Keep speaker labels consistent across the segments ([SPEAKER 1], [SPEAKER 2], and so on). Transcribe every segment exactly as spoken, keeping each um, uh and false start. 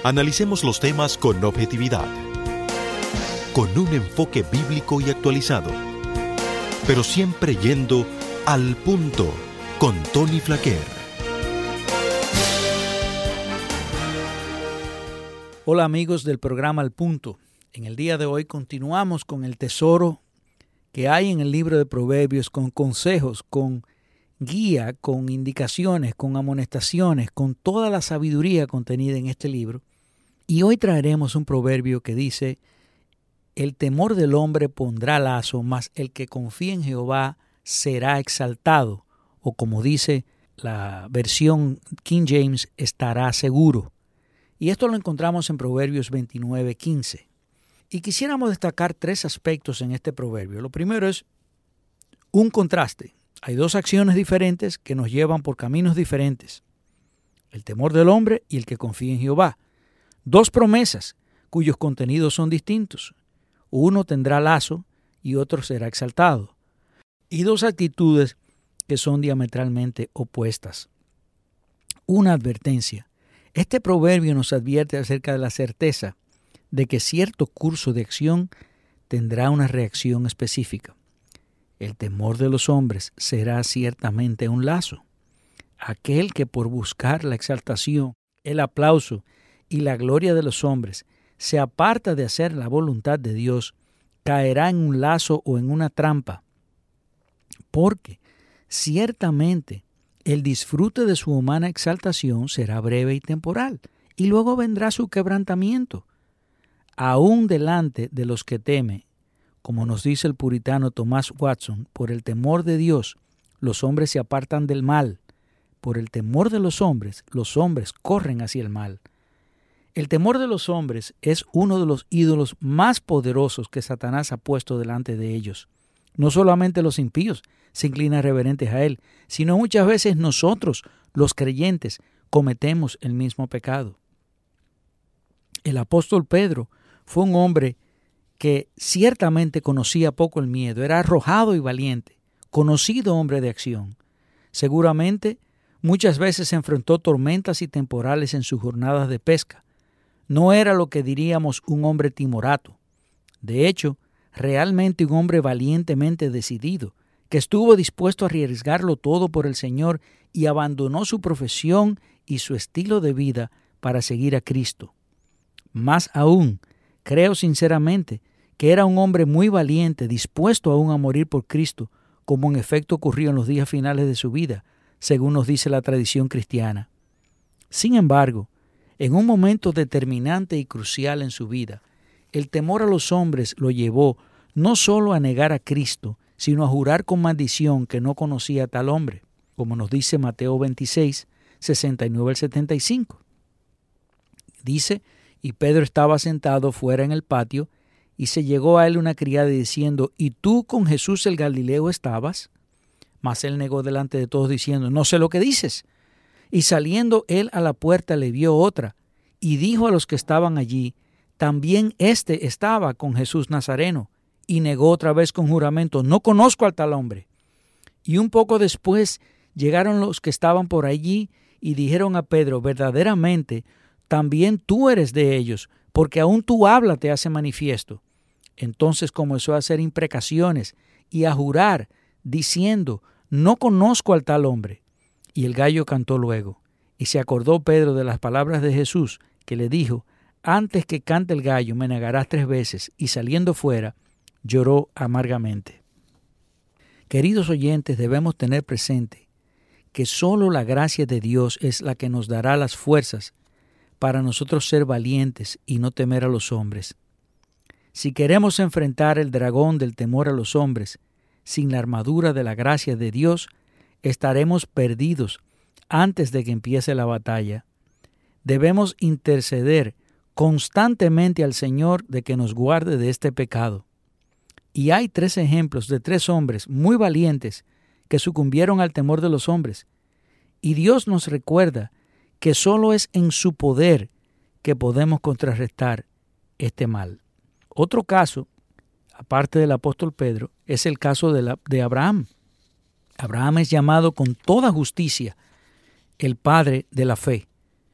[SPEAKER 1] Analicemos los temas con objetividad, con un enfoque bíblico y actualizado, pero siempre yendo al punto con Tony Flaquer.
[SPEAKER 2] Hola amigos del programa Al Punto. En el día de hoy continuamos con el tesoro que hay en el libro de Proverbios, con consejos, con guía, con indicaciones, con amonestaciones, con toda la sabiduría contenida en este libro. Y hoy traeremos un proverbio que dice: el temor del hombre pondrá lazo, mas el que confía en Jehová será exaltado. O como dice la versión King James, estará seguro. Y esto lo encontramos en Proverbios veintinueve, quince. Y quisiéramos destacar tres aspectos en este proverbio. Lo primero es un contraste. Hay dos acciones diferentes que nos llevan por caminos diferentes: el temor del hombre y el que confía en Jehová. Dos promesas cuyos contenidos son distintos. Uno tendrá lazo y otro será exaltado. Y dos actitudes que son diametralmente opuestas. Una advertencia. Este proverbio nos advierte acerca de la certeza de que cierto curso de acción tendrá una reacción específica. El temor de los hombres será ciertamente un lazo. Aquel que por buscar la exaltación, el aplauso y la gloria de los hombres se aparta de hacer la voluntad de Dios, caerá en un lazo o en una trampa, porque ciertamente el disfrute de su humana exaltación será breve y temporal, y luego vendrá su quebrantamiento. Aún delante de los que teme, como nos dice el puritano Thomas Watson, por el temor de Dios, los hombres se apartan del mal. Por el temor de los hombres, los hombres corren hacia el mal. El temor de los hombres es uno de los ídolos más poderosos que Satanás ha puesto delante de ellos. No solamente los impíos se inclinan reverentes a él, sino muchas veces nosotros, los creyentes, cometemos el mismo pecado. El apóstol Pedro fue un hombre que ciertamente conocía poco el miedo, era arrojado y valiente, conocido hombre de acción. Seguramente muchas veces enfrentó tormentas y temporales en sus jornadas de pesca. No era lo que diríamos un hombre timorato. De hecho, realmente un hombre valientemente decidido, que estuvo dispuesto a arriesgarlo todo por el Señor y abandonó su profesión y su estilo de vida para seguir a Cristo. Más aún, creo sinceramente que era un hombre muy valiente, dispuesto aún a morir por Cristo, como en efecto ocurrió en los días finales de su vida, según nos dice la tradición cristiana. Sin embargo, en un momento determinante y crucial en su vida, el temor a los hombres lo llevó no solo a negar a Cristo, sino a jurar con maldición que no conocía a tal hombre, como nos dice Mateo veintiséis, sesenta y nueve al setenta y cinco. Dice: y Pedro estaba sentado fuera en el patio, y se llegó a él una criada diciendo: ¿y tú con Jesús el Galileo estabas? Mas él negó delante de todos diciendo: no sé lo que dices. Y saliendo él a la puerta le vio otra, y dijo a los que estaban allí: también éste estaba con Jesús Nazareno. Y negó otra vez con juramento: no conozco al tal hombre. Y un poco después llegaron los que estaban por allí y dijeron a Pedro: verdaderamente, también tú eres de ellos, porque aún tu habla te hace manifiesto. Entonces comenzó a hacer imprecaciones y a jurar, diciendo: no conozco al tal hombre. Y el gallo cantó luego. Y se acordó Pedro de las palabras de Jesús, que le dijo: antes que cante el gallo me negarás tres veces. Y saliendo fuera, lloró amargamente. Queridos oyentes, debemos tener presente que solo la gracia de Dios es la que nos dará las fuerzas para nosotros ser valientes y no temer a los hombres. Si queremos enfrentar el dragón del temor a los hombres sin la armadura de la gracia de Dios, estaremos perdidos antes de que empiece la batalla. Debemos interceder constantemente al Señor de que nos guarde de este pecado. Y hay tres ejemplos de tres hombres muy valientes que sucumbieron al temor de los hombres. Y Dios nos recuerda que solo es en su poder que podemos contrarrestar este mal. Otro caso, aparte del apóstol Pedro, es el caso de, la, de Abraham. Abraham es llamado con toda justicia el padre de la fe,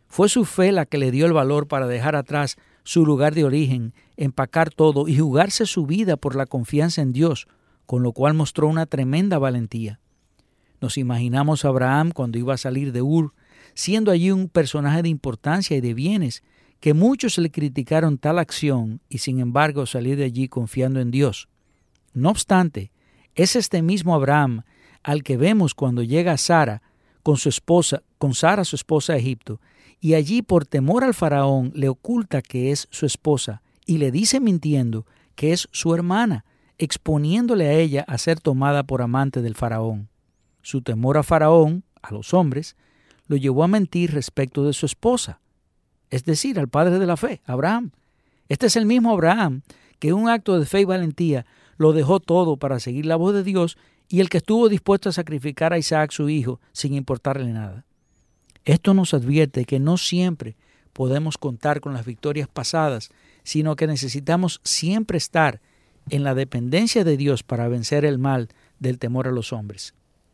[SPEAKER 2] Fue su fe la que le dio el valor para dejar atrás su lugar de origen, empacar todo y jugarse su vida por la confianza en Dios, con lo cual mostró una tremenda valentía. Nos imaginamos a Abraham cuando iba a salir de Ur, siendo allí un personaje de importancia y de bienes, que muchos le criticaron tal acción y sin embargo salir de allí confiando en Dios. No obstante, es este mismo Abraham al que vemos cuando llega a Sara con su esposa, con Sara su esposa a Egipto, y allí por temor al faraón le oculta que es su esposa y le dice mintiendo que es su hermana, exponiéndole a ella a ser tomada por amante del faraón. Su temor a faraón, a los hombres, lo llevó a mentir respecto de su esposa, es decir, al padre de la fe, Abraham. Este es el mismo Abraham que en un acto de fe y valentía lo dejó todo para seguir la voz de Dios y el que estuvo dispuesto a sacrificar a Isaac su hijo sin importarle nada. Esto nos advierte que no siempre podemos contar con las victorias pasadas, sino que necesitamos siempre estar en la dependencia de Dios para vencer el mal del temor a los hombres.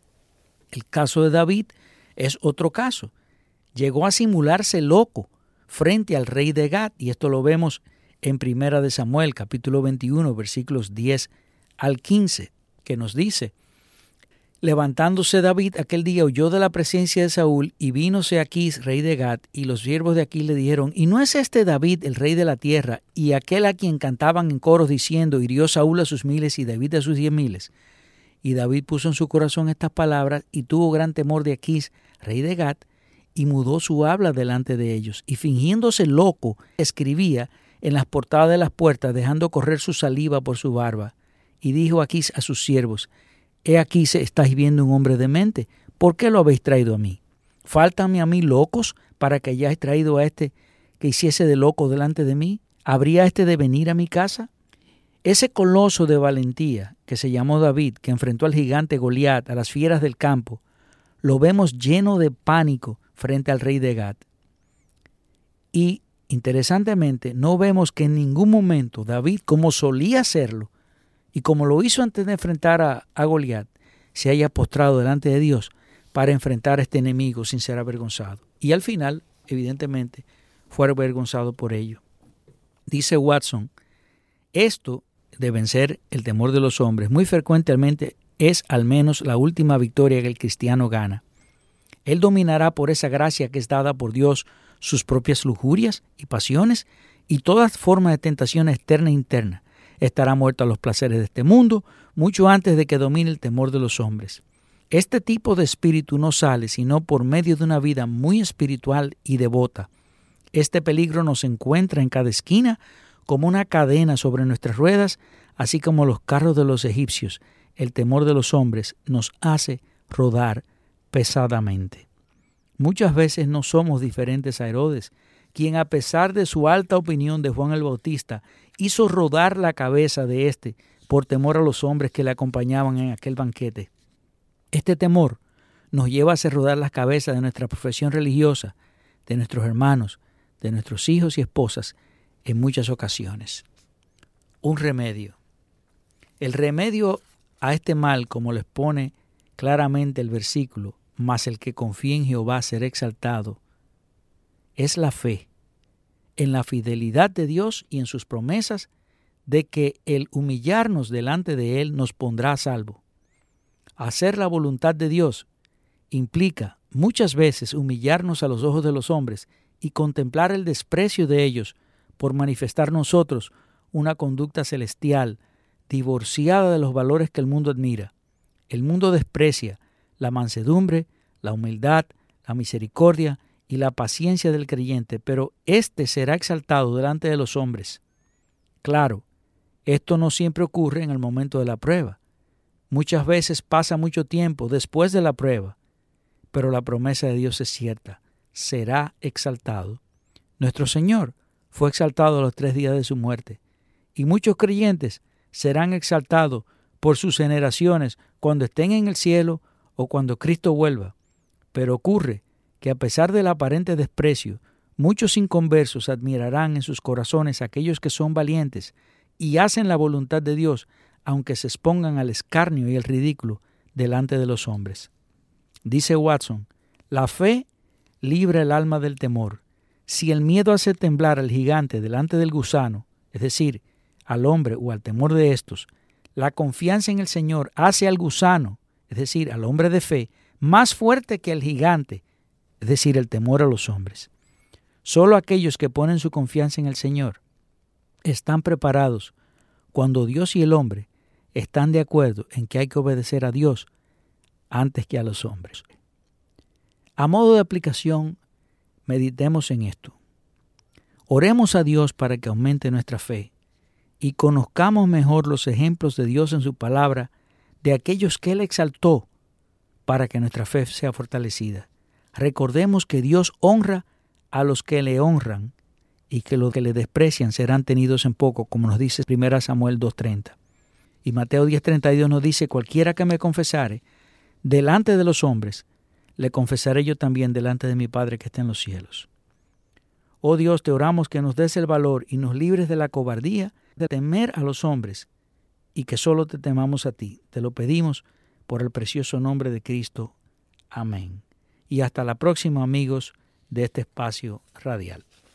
[SPEAKER 2] El caso de David es otro caso. Llegó a simularse loco frente al rey de Gat, y esto lo vemos en Primera de Samuel, capítulo veintiuno, versículos diez al quince, que nos dice: levantándose David aquel día huyó de la presencia de Saúl y vínose a Aquís, rey de Gat, y los siervos de Aquís le dijeron: ¿y no es este David el rey de la tierra, y aquel a quien cantaban en coros diciendo: hirió Saúl a sus miles y David a sus diez miles? Y David puso en su corazón estas palabras y tuvo gran temor de Aquís, rey de Gat, y mudó su habla delante de ellos, y fingiéndose loco, escribía en las portadas de las puertas, dejando correr su saliva por su barba. Y dijo Aquís a sus siervos: he aquí estáis viendo un hombre demente, ¿por qué lo habéis traído a mí? ¿Fáltanme a mí locos para que hayáis traído a este que hiciese de loco delante de mí? ¿Habría este de venir a mi casa? Ese coloso de valentía que se llamó David, que enfrentó al gigante Goliat, a las fieras del campo, lo vemos lleno de pánico frente al rey de Gat. Y, interesantemente, no vemos que en ningún momento David, como solía hacerlo, y como lo hizo antes de enfrentar a, a Goliat, se haya postrado delante de Dios para enfrentar a este enemigo sin ser avergonzado. Y al final, evidentemente, fue avergonzado por ello. Dice Watson, esto de vencer el temor de los hombres muy frecuentemente es al menos la última victoria que el cristiano gana. Él dominará por esa gracia que es dada por Dios sus propias lujurias y pasiones y todas formas de tentación externa e interna. Estará muerto a los placeres de este mundo mucho antes de que domine el temor de los hombres. Este tipo de espíritu no sale sino por medio de una vida muy espiritual y devota. Este peligro nos encuentra en cada esquina como una cadena sobre nuestras ruedas, así como los carros de los egipcios. El temor de los hombres nos hace rodar pesadamente. Muchas veces no somos diferentes a Herodes, quien a pesar de su alta opinión de Juan el Bautista, hizo rodar la cabeza de éste por temor a los hombres que le acompañaban en aquel banquete. Este temor nos lleva a hacer rodar las cabezas de nuestra profesión religiosa, de nuestros hermanos, de nuestros hijos y esposas en muchas ocasiones. Un remedio. El remedio a este mal, como lo expone claramente el versículo, mas el que confía en Jehová será exaltado, es la fe en la fidelidad de Dios y en sus promesas de que el humillarnos delante de Él nos pondrá a salvo. Hacer la voluntad de Dios implica muchas veces humillarnos a los ojos de los hombres y contemplar el desprecio de ellos por manifestar nosotros una conducta celestial divorciada de los valores que el mundo admira. El mundo desprecia la mansedumbre, la humildad, la misericordia y la paciencia del creyente, pero éste será exaltado delante de los hombres. Claro, esto no siempre ocurre en el momento de la prueba. Muchas veces pasa mucho tiempo después de la prueba, pero la promesa de Dios es cierta, será exaltado. Nuestro Señor fue exaltado a los tres días de su muerte, y muchos creyentes serán exaltados por sus generaciones cuando estén en el cielo o cuando Cristo vuelva. Pero ocurre que a pesar del aparente desprecio, muchos inconversos admirarán en sus corazones a aquellos que son valientes y hacen la voluntad de Dios, aunque se expongan al escarnio y el ridículo delante de los hombres. Dice Watson, la fe libra el alma del temor Si el miedo hace temblar al gigante delante del gusano, es decir, al hombre o al temor de estos, la confianza en el Señor hace al gusano, es decir, al hombre de fe, más fuerte que el gigante, es decir, el temor a los hombres. Solo aquellos que ponen su confianza en el Señor están preparados cuando Dios y el hombre están de acuerdo en que hay que obedecer a Dios antes que a los hombres. A modo de aplicación, meditemos en esto. Oremos a Dios para que aumente nuestra fe y conozcamos mejor los ejemplos de Dios en su palabra, de aquellos que Él exaltó para que nuestra fe sea fortalecida. Recordemos que Dios honra a los que le honran y que los que le desprecian serán tenidos en poco, como nos dice primera Samuel dos treinta. Y Mateo diez treinta y dos nos dice, cualquiera que me confesare delante de los hombres, le confesaré yo también delante de mi Padre que está en los cielos. Oh Dios, te oramos que nos des el valor y nos libres de la cobardía de temer a los hombres y que solo te temamos a ti. Te lo pedimos por el precioso nombre de Cristo. Amén. Y hasta la próxima, amigos de este espacio radial.